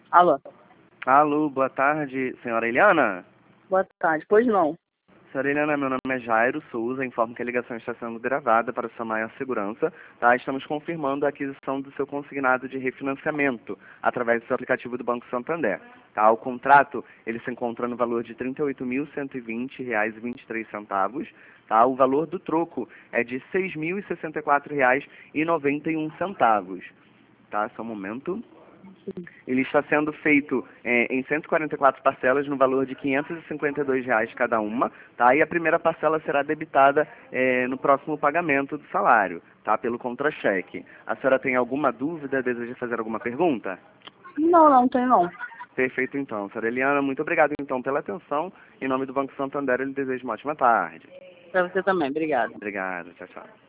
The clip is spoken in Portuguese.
Alô, Alô, boa tarde, senhora Eliana? boa tarde. Pois não. Senhora Eliana, meu nome é Jairo Souza, informo que a ligação está sendo gravada para sua maior segurança, tá? Estamos confirmando a aquisição do seu consignado de refinanciamento através do seu aplicativo do Banco Santander, tá? O contrato, ele se encontra no valor de R$ 38.120,23, tá? O valor do troco é de R$ 6.064,91, tá? Só um momento. Ele está sendo feito em 144 parcelas no valor de R$ 552 cada uma, tá? E a primeira parcela será debitada no próximo pagamento do salário, tá? Pelo contra-cheque. A senhora tem alguma dúvida? Deseja fazer alguma pergunta? Não, não tem não. Perfeito, então. Senhora Eliana, muito obrigado, então, pela atenção. Em nome do Banco Santander, eu lhe desejo uma ótima tarde. Pra você também, obrigado. Obrigado. Tchau, tchau.